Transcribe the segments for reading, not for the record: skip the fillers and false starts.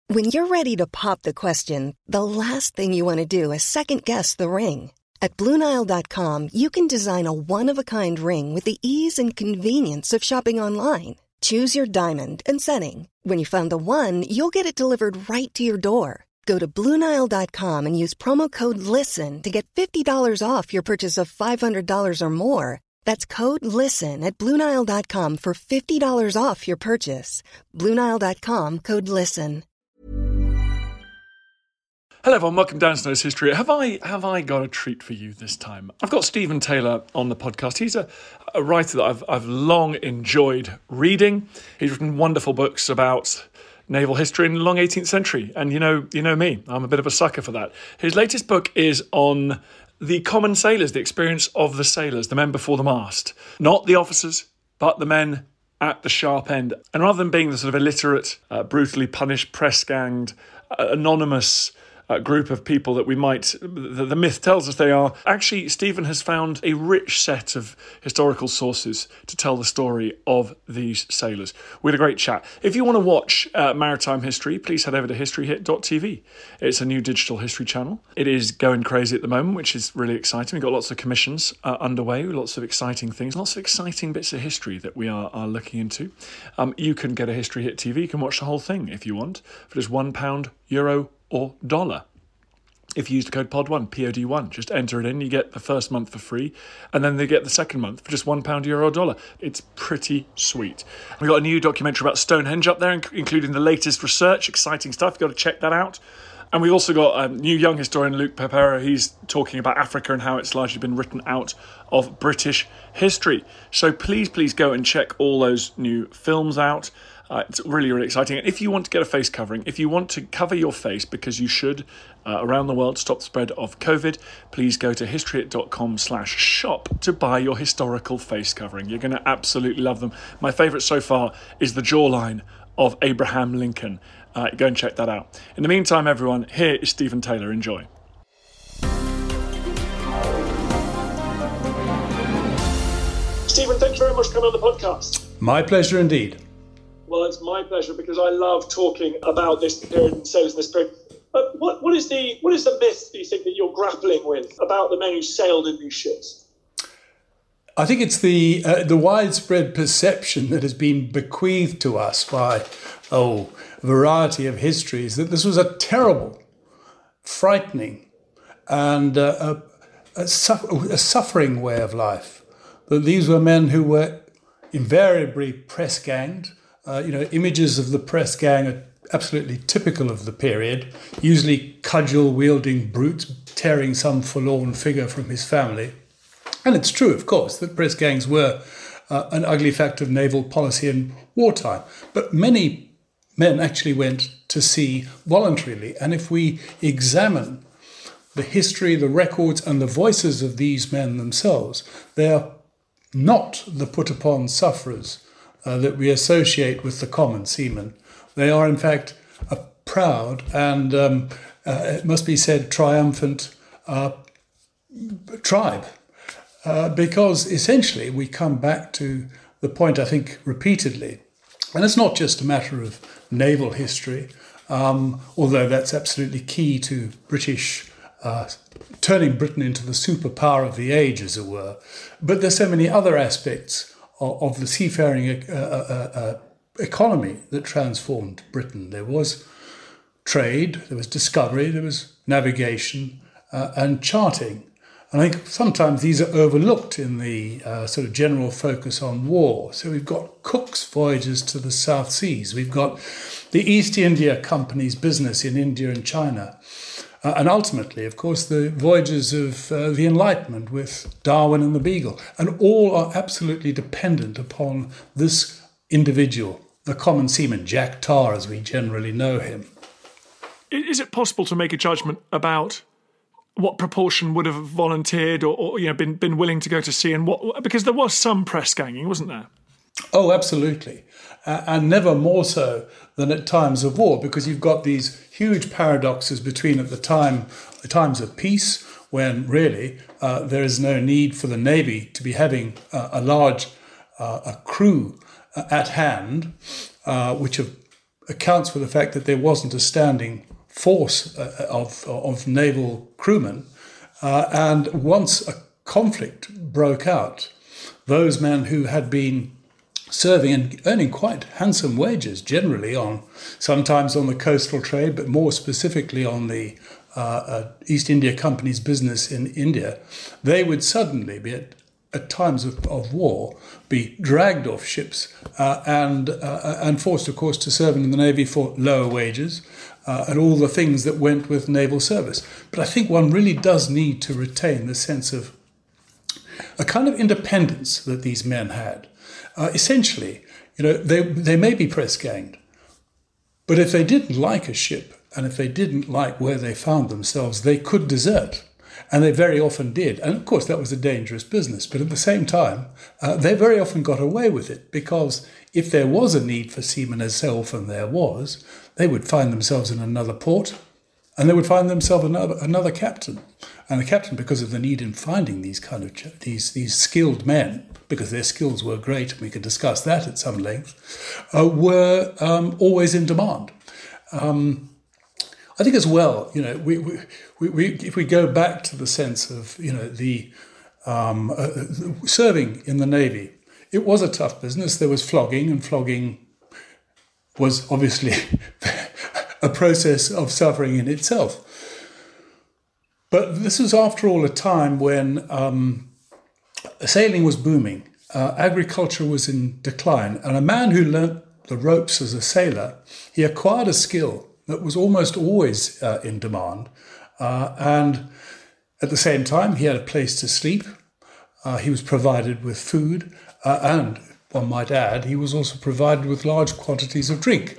When you're ready to pop the question, the last thing you want to do is second-guess the ring. At BlueNile.com, you can design a one-of-a-kind ring with the ease and convenience of shopping online. Choose your diamond and setting. When you find the one, you'll get it delivered right to your door. Go to BlueNile.com and use promo code LISTEN to get $50 off your purchase of $500 or more. That's code LISTEN at BlueNile.com for $50 off your purchase. BlueNile.com, code LISTEN. Hello everyone, welcome to Dan Snow's History. Have I got a treat for you this time? I've got Stephen Taylor on the podcast. He's a writer that I've long enjoyed reading. He's written wonderful books about naval history in the long 18th century. And you know me, I'm a bit of a sucker for that. His latest book is on the common sailors, the experience of the sailors, the men before the mast. Not the officers, but the men at the sharp end. And rather than being the sort of illiterate, brutally punished, press-ganged, anonymous group of people that we might, the myth tells us they are, actually Stephen has found a rich set of historical sources to tell the story of these sailors. We had a great chat. If you want to watch maritime history, please head over to historyhit.tv. It's a new digital history channel. It is going crazy at the moment, which is really exciting. We've got lots of commissions underway, lots of exciting things, lots of exciting bits of history that we are looking into. You can get a History Hit TV. You can watch the whole thing if you want for just £1, euro, or dollar. If you use the code POD1, POD1, just enter it in, you get the first month for free, and then they get the second month for just £1, euro, or dollar. It's pretty sweet. We've got a new documentary about Stonehenge up there, including the latest research, exciting stuff. You've got to check that out. And we've also got a new young historian, Luke Pepera. He's talking about Africa and how it's largely been written out of British history. So please go and check all those new films out. It's really, really exciting. And if you want to get a face covering, if you want to cover your face, because you should, around the world, stop the spread of COVID, please go to historyhit.com/shop to buy your historical face covering. You're going to absolutely love them. My favourite so far is the jawline of Abraham Lincoln. Go and check that out. In the meantime, everyone, here is Stephen Taylor. Enjoy. Stephen, thank you very much for coming on the podcast. My pleasure indeed. Well, it's my pleasure because I love talking about this period and sailors in this period. What is the myth, do you think, that you're grappling with about the men who sailed in these ships? I think it's the widespread perception that has been bequeathed to us by a variety of histories that this was a terrible, frightening, and a suffering way of life. That these were men who were invariably press-ganged. Images of the press gang are absolutely typical of the period, usually cudgel-wielding brutes tearing some forlorn figure from his family. And it's true, of course, that press gangs were an ugly fact of naval policy in wartime. But many men actually went to sea voluntarily. And if we examine the history, the records, and the voices of these men themselves, they are not the put-upon sufferers that we associate with the common seaman. They are, in fact, a proud and, it must be said, triumphant tribe. Because essentially we come back to the point, I think, repeatedly, and it's not just a matter of naval history, although that's absolutely key to British turning Britain into the superpower of the age, as it were. But there's so many other aspects of the seafaring economy that transformed Britain. There was trade, there was discovery, there was navigation and charting. And I think sometimes these are overlooked in the sort of general focus on war. So we've got Cook's voyages to the South Seas. We've got the East India Company's business in India and China. And ultimately, of course, the voyages of the Enlightenment with Darwin and the Beagle. And all are absolutely dependent upon this individual, the common seaman, Jack Tar, as we generally know him. Is it possible to make a judgment about what proportion would have volunteered or been willing to go to sea, and what, because there was some press ganging, wasn't there? Oh, absolutely. And never more so than at times of war, because you've got these huge paradoxes between the times of peace, when really there is no need for the Navy to be having a large crew at hand, which accounts for the fact that there wasn't a standing force of naval crewmen. And once a conflict broke out, those men who had been serving and earning quite handsome wages, generally sometimes on the coastal trade, but more specifically on the East India Company's business in India, they would suddenly be at times of war, be dragged off ships and forced, of course, to serve in the Navy for lower wages and all the things that went with naval service. But I think one really does need to retain the sense of a kind of independence that these men had. Essentially, they may be press-ganged, but if they didn't like a ship and if they didn't like where they found themselves, they could desert. And they very often did. And of course, that was a dangerous business. But at the same time, they very often got away with it, because if there was a need for seamen, as so often there was, they would find themselves in another port and they would find themselves another captain. And the captain, because of the need in finding these kind of these skilled men, because their skills were great, and we could discuss that at some length, were always in demand. I think as well, if we go back to the sense of, the serving in the Navy, it was a tough business. There was flogging, and flogging was obviously a process of suffering in itself. But this was, after all, a time when sailing was booming, agriculture was in decline, and a man who learnt the ropes as a sailor, he acquired a skill that was almost always in demand. And at the same time, he had a place to sleep. He was provided with food. And one might add, he was also provided with large quantities of drink.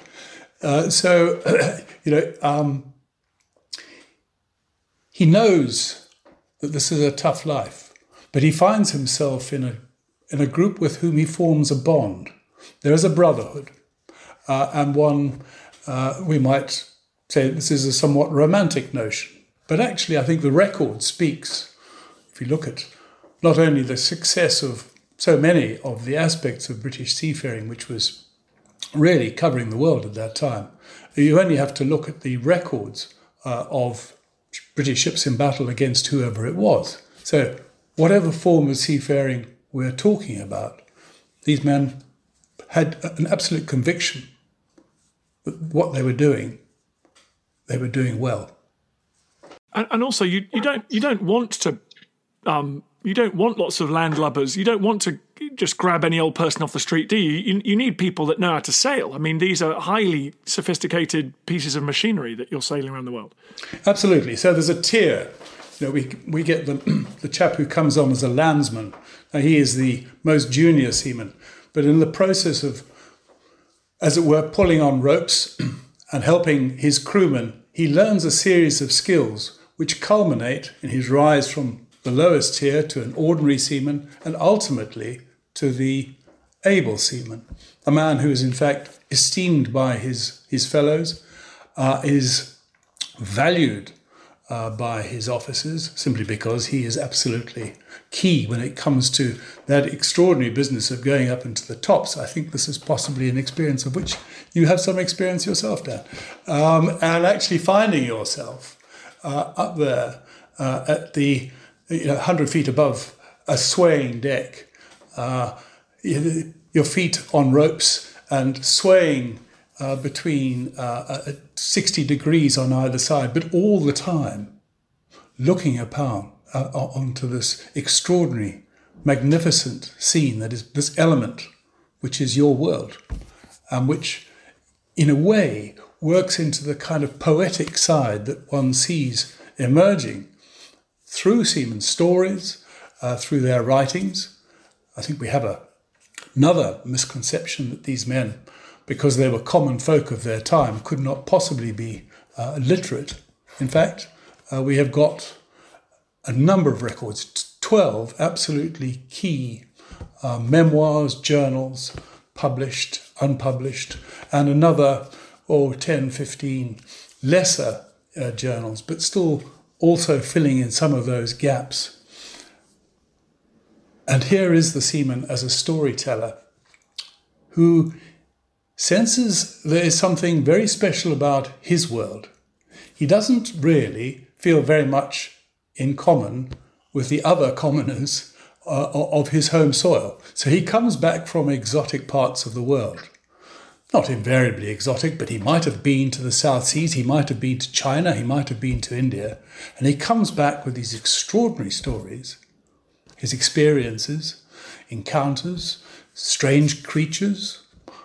He knows that this is a tough life, but he finds himself in a group with whom he forms a bond. There is a brotherhood, and one... we might say this is a somewhat romantic notion. But actually, I think the record speaks, if you look at not only the success of so many of the aspects of British seafaring, which was really covering the world at that time, you only have to look at the records of British ships in battle against whoever it was. So whatever form of seafaring we're talking about, these men had an absolute conviction what they were doing well. And also, you don't want to, you don't want lots of landlubbers. You don't want to just grab any old person off the street, do you? You need people that know how to sail. I mean, these are highly sophisticated pieces of machinery that you're sailing around the world. Absolutely. So there's a tier. We get the chap who comes on as a landsman. Now, he is the most junior seaman, but in the process of, as it were, pulling on ropes and helping his crewmen, he learns a series of skills which culminate in his rise from the lowest tier to an ordinary seaman and ultimately to the able seaman, a man who is in fact esteemed by his fellows, is valued by his officers simply because he is absolutely key when it comes to that extraordinary business of going up into the tops. I think this is possibly an experience of which you have some experience yourself, Dan, and actually finding yourself up there at the 100 feet above a swaying deck, your feet on ropes and swaying between 60 degrees on either side, but all the time looking upon onto this extraordinary, magnificent scene that is this element, which is your world, and which, in a way, works into the kind of poetic side that one sees emerging through seamen's stories, through their writings. I think we have another misconception that these men, because they were common folk of their time, could not possibly be literate. In fact, we have got a number of records, 12 absolutely key memoirs, journals, published, unpublished, and another 10, 15 lesser journals, but still also filling in some of those gaps. And here is the seaman as a storyteller who senses there is something very special about his world. He doesn't really feel very much in common with the other commoners of his home soil. So he comes back from exotic parts of the world. Not invariably exotic, but he might have been to the South Seas, he might have been to China, he might have been to India. And he comes back with these extraordinary stories, his experiences, encounters, strange creatures.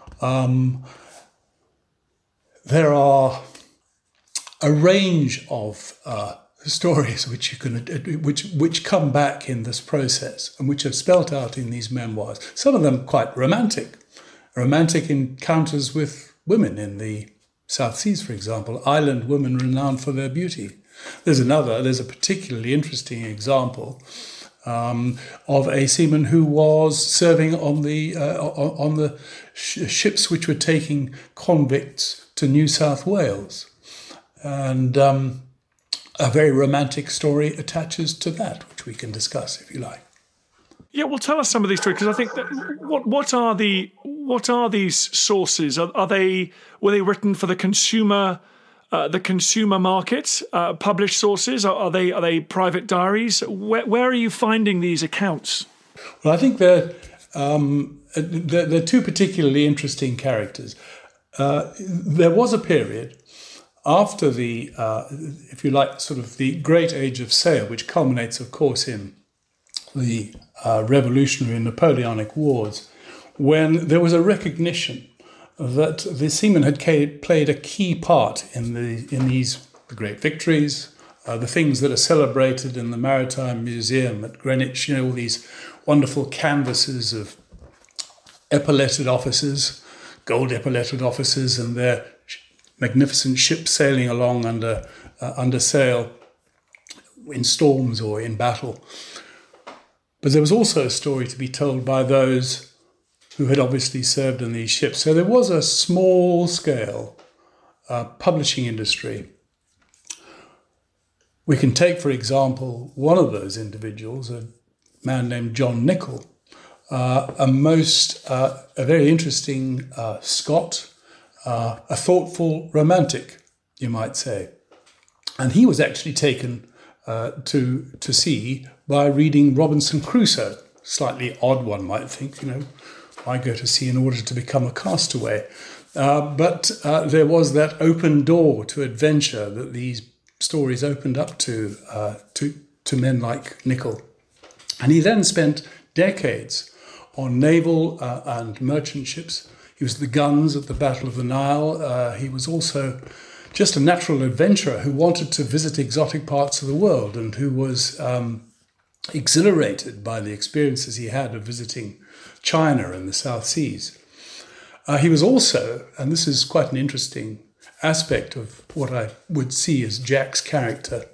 There are a range of stories which come back in this process and which are spelt out in these memoirs. Some of them quite romantic encounters with women in the South Seas, for example, island women renowned for their beauty. There's a particularly interesting example of a seaman who was serving on the ships which were taking convicts to New South Wales. And a very romantic story attaches to that, which we can discuss if you like. Yeah, well, tell us some of these stories, because I think that what are these sources? Were they written for the consumer market? Published sources? Are they private diaries? Where are you finding these accounts? Well, I think they're two particularly interesting characters. There was a period after the, if you like, sort of the great age of sail, which culminates, of course, in the Revolutionary and Napoleonic Wars, when there was a recognition that the seamen had played a key part in the great victories, the things that are celebrated in the Maritime Museum at Greenwich, all these wonderful canvases of epauletted officers, gold epauletted officers, and their magnificent ships sailing along under sail in storms or in battle. But there was also a story to be told by those who had obviously served on these ships. So there was a small-scale publishing industry. We can take, for example, one of those individuals, a man named John Nichol, a very interesting Scot, a thoughtful romantic, you might say. And he was actually taken to sea by reading Robinson Crusoe. Slightly odd, one might think, why go to sea in order to become a castaway? But there was that open door to adventure that these stories opened up to men like Nichol. And he then spent decades on naval and merchant ships. He was the guns at the Battle of the Nile. He was also just a natural adventurer who wanted to visit exotic parts of the world and who was exhilarated by the experiences he had of visiting China and the South Seas. He was also, and this is quite an interesting aspect of what I would see as Jack's character,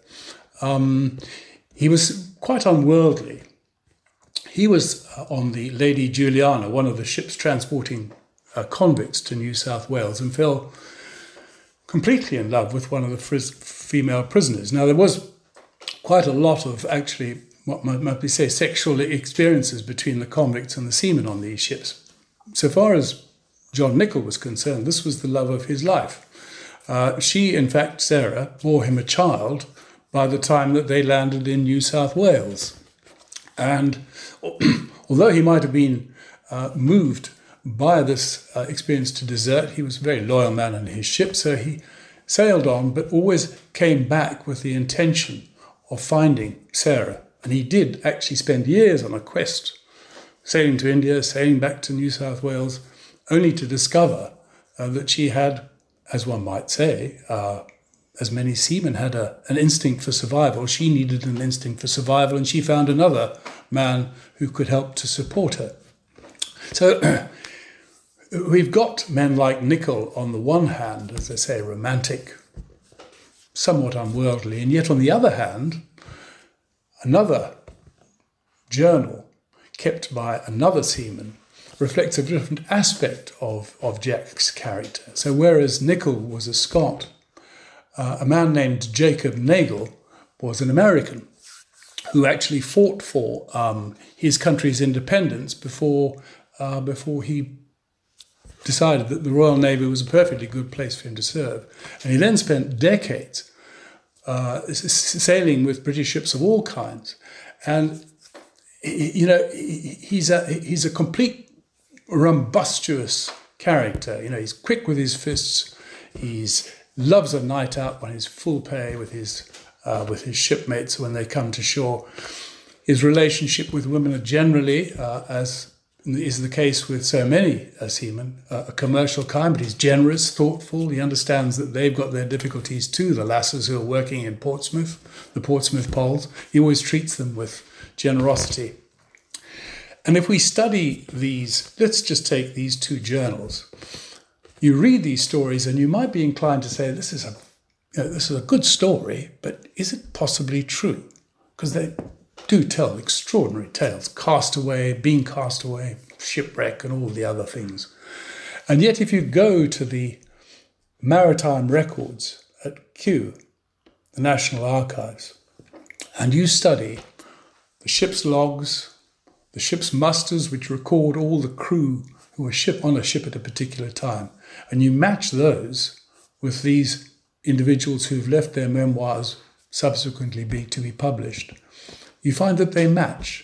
he was quite unworldly. He was on the Lady Juliana, one of the ships transporting convicts to New South Wales, and fell completely in love with one of the female prisoners. Now, there was quite a lot of actually, what might be say, sexual experiences between the convicts and the seamen on these ships. So far as John Nichol was concerned, this was the love of his life. She, in fact, Sarah, bore him a child by the time that they landed in New South Wales. And although he might have been moved by this experience to desert, he was a very loyal man on his ship, so he sailed on, but always came back with the intention of finding Sarah. And he did actually spend years on a quest, sailing to India, sailing back to New South Wales, only to discover that she had, as one might say, as many seamen had an instinct for survival. She needed an instinct for survival, and she found another man who could help to support her. So we've got men like Nichol on the one hand, as I say, romantic, somewhat unworldly, and yet on the other hand, another journal kept by another seaman reflects a different aspect of Jack's character. So whereas Nichol was a Scot, a man named Jacob Nagle was an American who actually fought for his country's independence before he decided that the Royal Navy was a perfectly good place for him to serve. And he then spent decades sailing with British ships of all kinds. And, he's a complete rumbustious character. He's quick with his fists. He loves a night out when he's full pay with his shipmates when they come to shore. His relationship with women are generally, as is the case with so many seamen, a commercial kind, but he's generous, thoughtful. He understands that they've got their difficulties too, the lasses who are working in Portsmouth, the Portsmouth Poles. He always treats them with generosity. And if we study these, let's just take these two journals. You read these stories and you might be inclined to say, this is a good story, but is it possibly true? Because they do tell extraordinary tales, being cast away, shipwreck and all the other things. And yet if you go to the maritime records at Kew, the National Archives, and you study the ship's logs, the ship's musters, which record all the crew who were on a ship at a particular time, and you match those with these individuals who've left their memoirs subsequently to be published, you find that they match.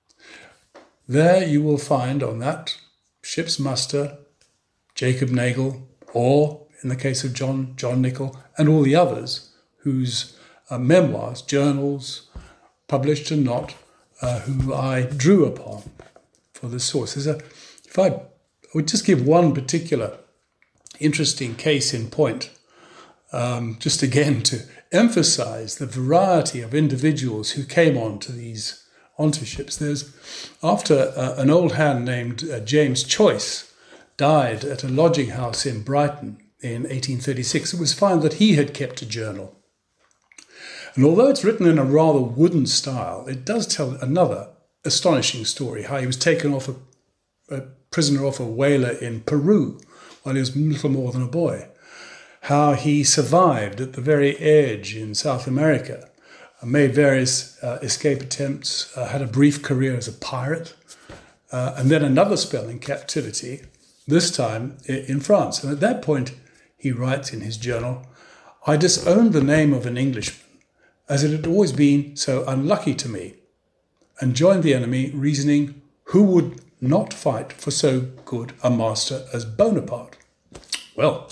There you will find on that ship's muster Jacob Nagle, or in the case of John Nicol, and all the others whose memoirs, journals, published and not, who I drew upon for the source. If I would just give one particular interesting case in point, just again to emphasize the variety of individuals who came onto ships. There's, after an old hand named James Choice died at a lodging house in Brighton in 1836, it was found that he had kept a journal. And although it's written in a rather wooden style, it does tell another astonishing story, how he was taken off a prisoner off a whaler in Peru while he was little more than a boy. How he survived at the very edge in South America, made various escape attempts, had a brief career as a pirate, and then another spell in captivity, this time in France. And at that point, he writes in his journal, "I disowned the name of an Englishman, as it had always been so unlucky to me, and joined the enemy, reasoning, who would not fight for so good a master as Bonaparte?" Well,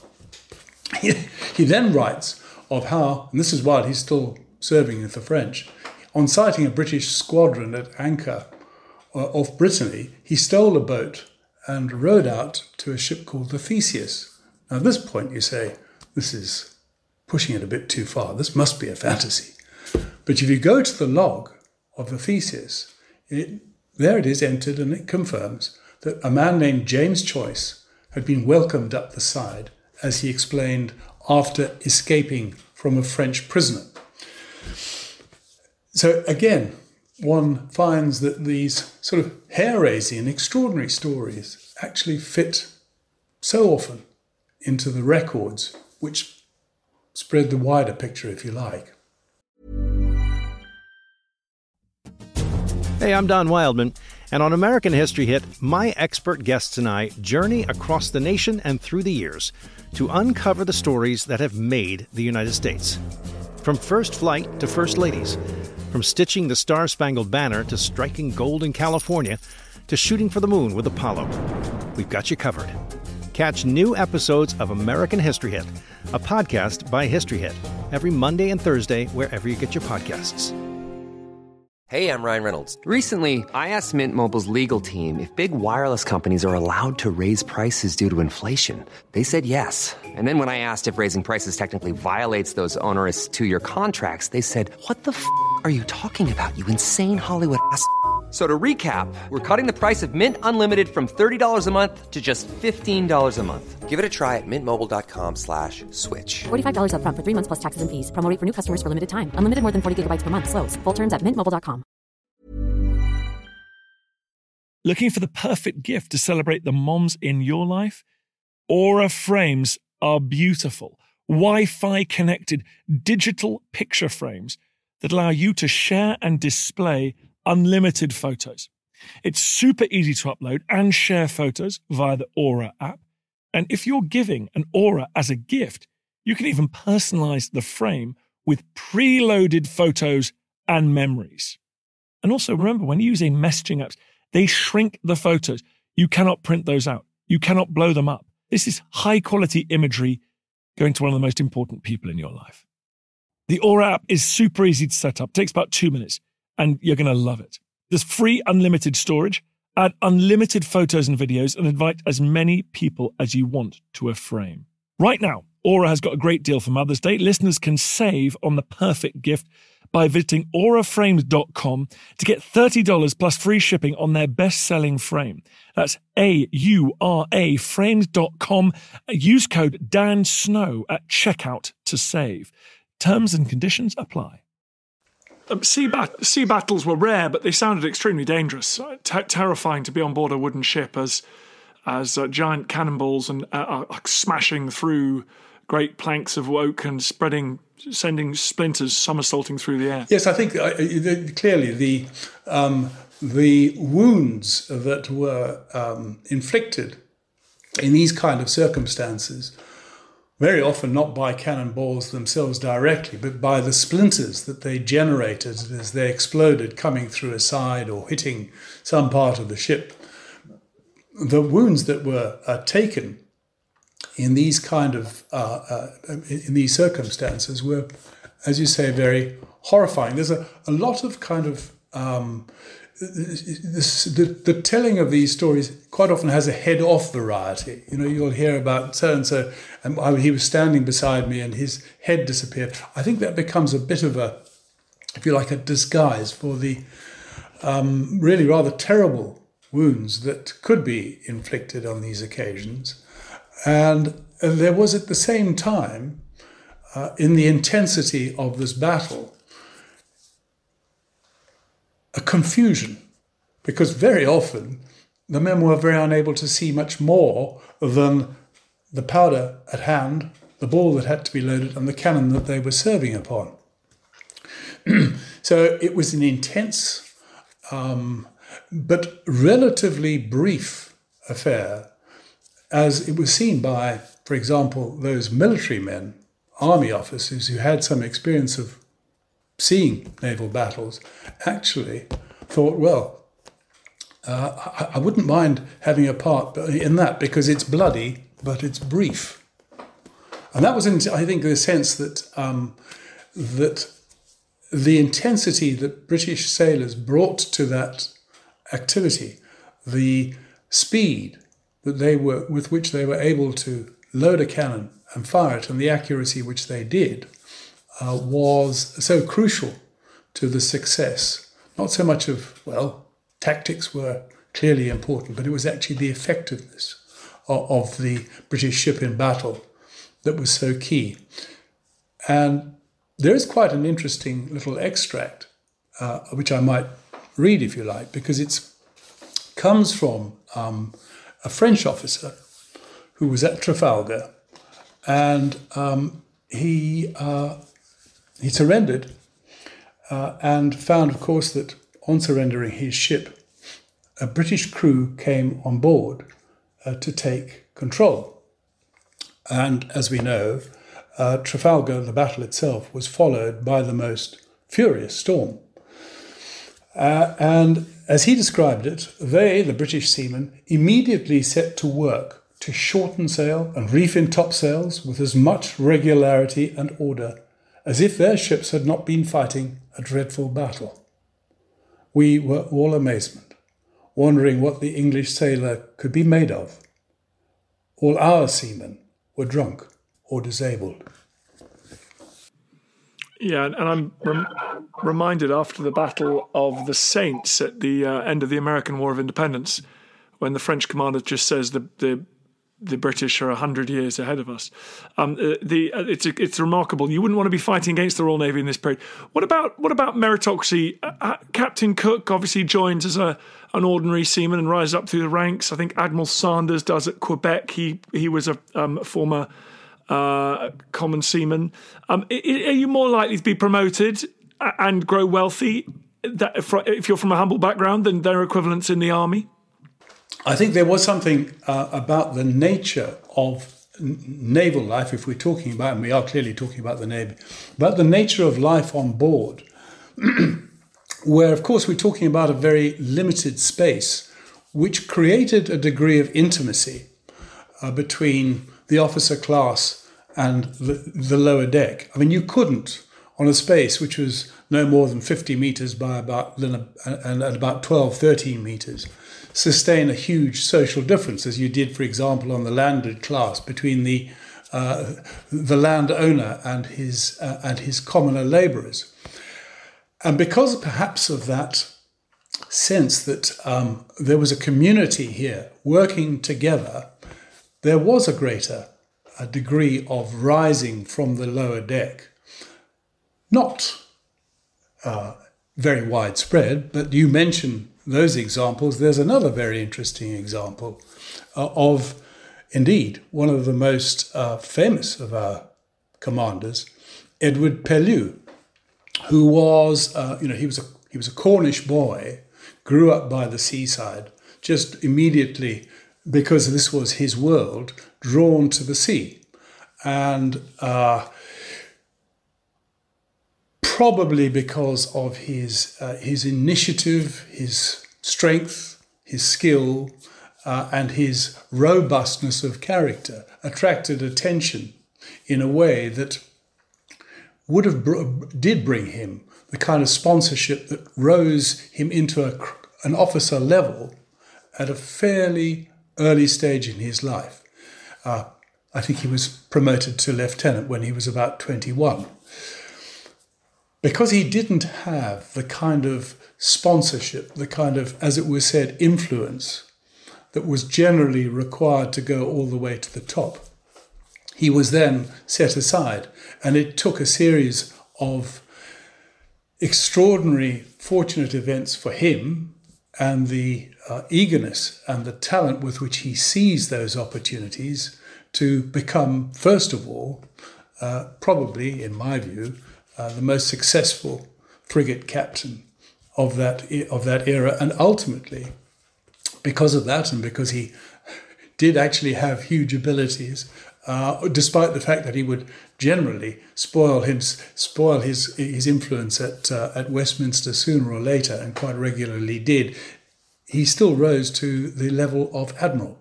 he then writes of how, and this is while he's still serving with the French, on sighting a British squadron at anchor off Brittany, he stole a boat and rowed out to a ship called the Theseus. Now at this point you say, this is pushing it a bit too far. This must be a fantasy. But if you go to the log of the Theseus, there it is entered, and it confirms that a man named James Choice had been welcomed up the side, as he explained, after escaping from a French prisoner. So again, one finds that these sort of hair-raising and extraordinary stories actually fit so often into the records, which spread the wider picture, if you like. Hey, I'm Don Wildman, and on American History Hit, my expert guests and I journey across the nation and through the years to uncover the stories that have made the United States. From first flight to first ladies, from stitching the Star-Spangled Banner to striking gold in California, to shooting for the moon with Apollo. We've got you covered. Catch new episodes of American History Hit, a podcast by History Hit, every Monday and Thursday wherever you get your podcasts. Hey, I'm Ryan Reynolds. Recently, I asked Mint Mobile's legal team if big wireless companies are allowed to raise prices due to inflation. They said yes. And then when I asked if raising prices technically violates those onerous two-year contracts, they said, "What the f*** are you talking about, you insane Hollywood ass?" So to recap, we're cutting the price of Mint Unlimited from $30 a month to just $15 a month. Give it a try at mintmobile.com/switch. $45 up front for 3 months plus taxes and fees. Promo rate for new customers for limited time. Unlimited more than 40 gigabytes per month. Slows full terms at mintmobile.com. Looking for the perfect gift to celebrate the moms in your life? Aura frames are beautiful. Wi-Fi connected digital picture frames that allow you to share and display unlimited photos. It's super easy to upload and share photos via the Aura app. And if you're giving an aura as a gift, you can even personalize the frame with preloaded photos and memories. And also remember, when you use messaging apps, they shrink the photos. You cannot print those out. You cannot blow them up. This is high quality imagery going to one of the most important people in your life. The Aura app is super easy to set up. It takes about 2 minutes and you're going to love it. There's free unlimited storage, add unlimited photos and videos, and invite as many people as you want to a frame. Right now, Aura has got a great deal for Mother's Day. Listeners can save on the perfect gift by visiting auraframes.com to get $30 plus free shipping on their best-selling frame. That's AURA frames.com. Use code DANSNOW at checkout to save. Terms and conditions apply. Sea battles were rare, but they sounded extremely dangerous. Terrifying to be on board a wooden ship as giant cannonballs and smashing through great planks of oak and sending splinters somersaulting through the air. Yes, I think clearly the wounds that were inflicted in these kind of circumstances, very often not by cannonballs themselves directly, but by the splinters that they generated as they exploded coming through a side or hitting some part of the ship. The wounds that were taken in these kind of in these circumstances were, as you say, very horrifying. There's a lot of kind of the telling of these stories quite often has a head-off variety. You know, you'll hear about so-and-so, and he was standing beside me and his head disappeared. I think that becomes a bit of a, if you like, a disguise for the really rather terrible wounds that could be inflicted on these occasions. And there was at the same time, in the intensity of this battle, a confusion, because very often the men were very unable to see much more than the powder at hand, the ball that had to be loaded, and the cannon that they were serving upon. So it was an intense but relatively brief affair, as it was seen by, for example, those military men, army officers who had some experience of seeing naval battles, actually thought, well, I wouldn't mind having a part in that because it's bloody, but it's brief. And that was, I think, the sense that that the intensity that British sailors brought to that activity, the speed that with which they were able to load a cannon and fire it, and the accuracy which they did, was so crucial to the success. Not so much of, well, tactics were clearly important, but it was actually the effectiveness of the British ship in battle that was so key. And there is quite an interesting little extract, which I might read if you like, because it comes from a French officer who was at Trafalgar, and he surrendered and found, of course, that on surrendering his ship, a British crew came on board to take control. And as we know, Trafalgar, the battle itself, was followed by the most furious storm. And as he described it, they, the British seamen, immediately set to work to shorten sail and reef in topsails with as much regularity and order as if their ships had not been fighting a dreadful battle. We were all amazement, wondering what the English sailor could be made of. All our seamen were drunk or disabled. Yeah, and I'm reminded after the Battle of the Saints at the end of the American War of Independence, when the French commander just says the British are 100 years ahead of us. It's remarkable. You wouldn't want to be fighting against the Royal Navy in this period. What about meritocracy? Captain Cook obviously joins as an ordinary seaman and rises up through the ranks. I think Admiral Sanders does at Quebec. He was a former common seaman. Are you more likely to be promoted and grow wealthy if you're from a humble background than their equivalents in the army? I think there was something about the nature of naval life, if we're talking about, and we are clearly talking about the Navy, about the nature of life on board, where, of course, we're talking about a very limited space, which created a degree of intimacy between the officer class and the lower deck. I mean, you couldn't, on a space which was no more than 50 meters by about 12, 13 meters, sustain a huge social difference, as you did, for example, on the landed class between the landowner and his commoner labourers. And because perhaps of that sense that there was a community here working together, there was a greater degree of rising from the lower deck. Not very widespread, but you mentioned those examples. There's another very interesting example of, indeed, one of the most famous of our commanders, Edward Pellew, who was, he was a Cornish boy, grew up by the seaside, just immediately, because this was his world, drawn to the sea. And probably because of his initiative, his strength, his skill, and his robustness of character, attracted attention in a way that did bring him the kind of sponsorship that rose him into an officer level at a fairly early stage in his life. I think he was promoted to lieutenant when he was about 21. Because he didn't have the kind of sponsorship, the kind of, as it was said, influence that was generally required to go all the way to the top, he was then set aside. And it took a series of extraordinary, fortunate events for him, and the eagerness and the talent with which he seized those opportunities to become, first of all, probably, in my view, the most successful frigate captain of that era. And ultimately, because of that, and because he did actually have huge abilities, despite the fact that he would generally spoil his influence at Westminster sooner or later, and quite regularly did, he still rose to the level of admiral.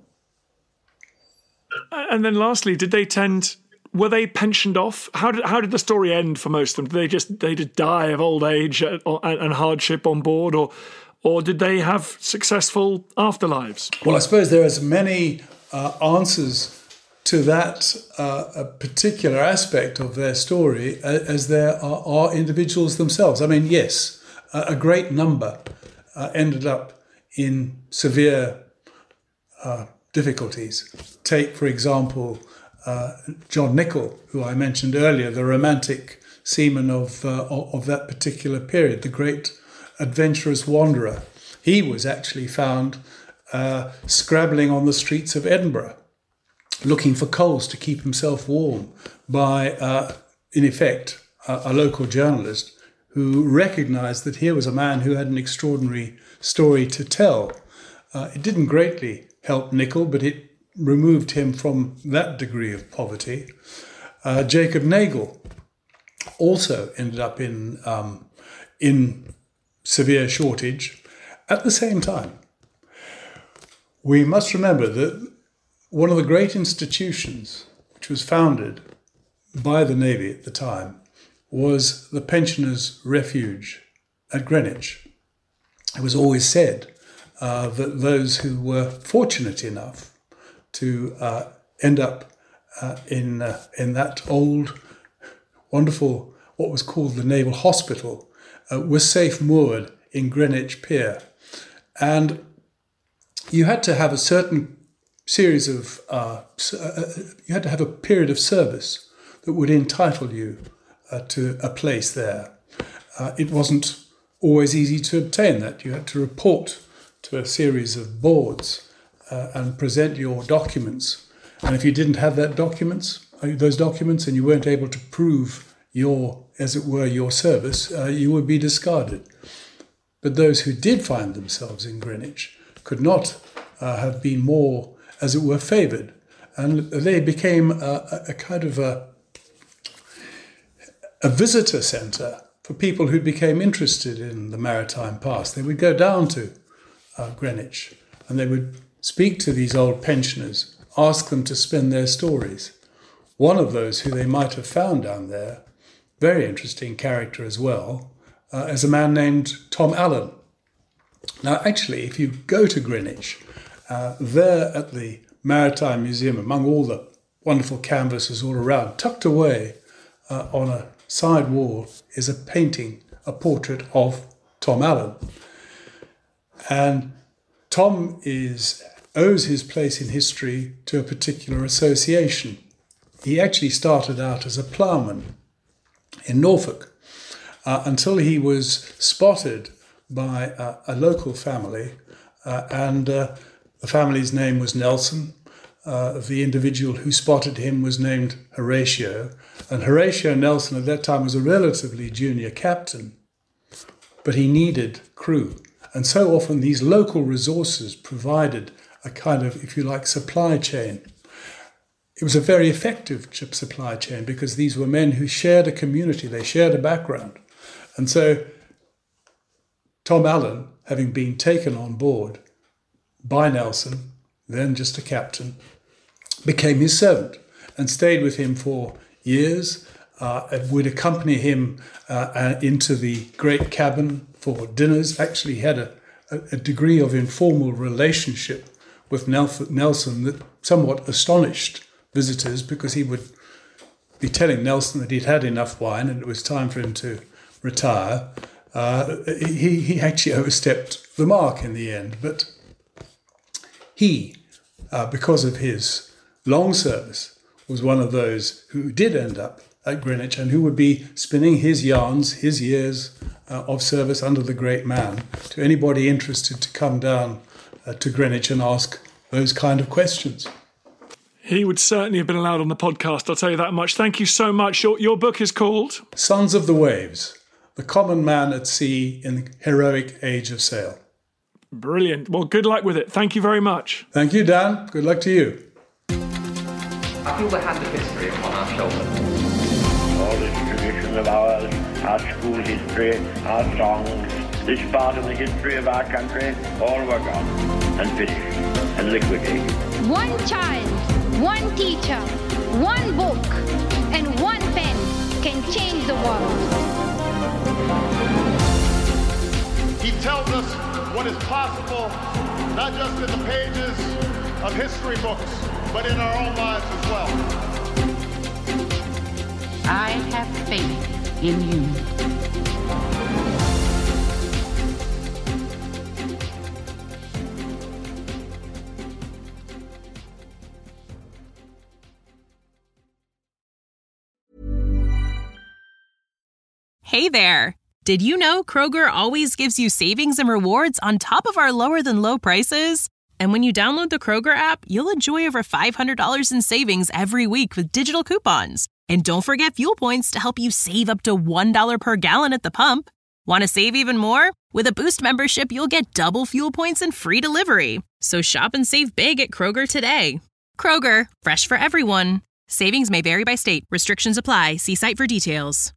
And then lastly, were they pensioned off? How did the story end for most of them? Did they just die of old age and hardship on board, or did they have successful afterlives? Well, I suppose there are as many answers to that particular aspect of their story as there are individuals themselves. I mean, yes, a great number ended up in severe difficulties. Take, for example, John Nichol, who I mentioned earlier, the romantic seaman of that particular period, the great adventurous wanderer. He was actually found scrabbling on the streets of Edinburgh, looking for coals to keep himself warm by, in effect, a local journalist who recognised that here was a man who had an extraordinary story to tell. It didn't greatly help Nichol, but it removed him from that degree of poverty. Jacob Nagle also ended up in severe shortage at the same time. We must remember that one of the great institutions which was founded by the Navy at the time was the Pensioners' Refuge at Greenwich. It was always said that those who were fortunate enough to end up in that old, wonderful, what was called the Naval Hospital, were safe moored in Greenwich Pier. And you had to have a certain series of, you had to have a period of service that would entitle you to a place there. It wasn't always easy to obtain that. You had to report to a series of boards and present your documents. And if you didn't have those documents, and you weren't able to prove your service, you would be discarded. But those who did find themselves in Greenwich could not have been more, as it were, favoured. And they became a kind of a visitor centre for people who became interested in the maritime past. They would go down to Greenwich and they would speak to these old pensioners, ask them to spin their stories. One of those who they might have found down there, very interesting character as well, is a man named Tom Allen. Now, actually, if you go to Greenwich, there at the Maritime Museum, among all the wonderful canvases all around, tucked away on a side wall is a painting, a portrait of Tom Allen. And Tom owes his place in history to a particular association. He actually started out as a ploughman in Norfolk until he was spotted by a local family, and the family's name was Nelson. The individual who spotted him was named Horatio, and Horatio Nelson at that time was a relatively junior captain, but he needed crew. And so often these local resources provided a kind of, if you like, supply chain. It was a very effective supply chain because these were men who shared a community, they shared a background. And so Tom Allen, having been taken on board by Nelson, then just a captain, became his servant and stayed with him for years, would accompany him into the great cabin for dinners, actually had a degree of informal relationship with Nelson that somewhat astonished visitors, because he would be telling Nelson that he'd had enough wine and it was time for him to retire. He actually overstepped the mark in the end, but he, because of his long service, was one of those who did end up at Greenwich and who would be spinning his yarns, his years of service under the great man, to anybody interested to come down to Greenwich and ask those kind of questions. He would certainly have been allowed on the podcast, I'll tell you that much. Thank you so much. Your book is called? Sons of the Waves, The Common Man at Sea in the Heroic Age of Sail. Brilliant. Well, good luck with it. Thank you very much. Thank you, Dan. Good luck to you. I feel the hand of history upon our shoulders. All this tradition of ours, our school history, our songs, this part of the history of our country, all were gone and finished and liquidated. One child, one teacher, one book, and one pen can change the world. He tells us what is possible, not just in the pages of history books, but in our own lives as well. I have faith in you. Hey there! Did you know Kroger always gives you savings and rewards on top of our lower-than-low prices? And when you download the Kroger app, you'll enjoy over $500 in savings every week with digital coupons. And don't forget fuel points to help you save up to $1 per gallon at the pump. Want to save even more? With a Boost membership, you'll get double fuel points and free delivery. So shop and save big at Kroger today. Kroger, fresh for everyone. Savings may vary by state. Restrictions apply. See site for details.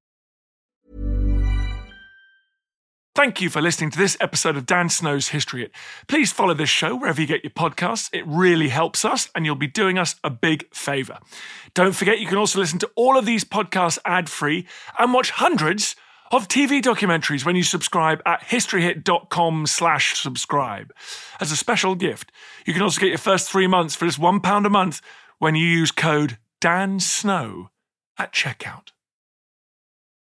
Thank you for listening to this episode of Dan Snow's History Hit. Please follow this show wherever you get your podcasts. It really helps us, and you'll be doing us a big favour. Don't forget, you can also listen to all of these podcasts ad-free and watch hundreds of TV documentaries when you subscribe at historyhit.com/subscribe. As a special gift, you can also get your first 3 months for just £1 a month when you use code DANSNOW at checkout.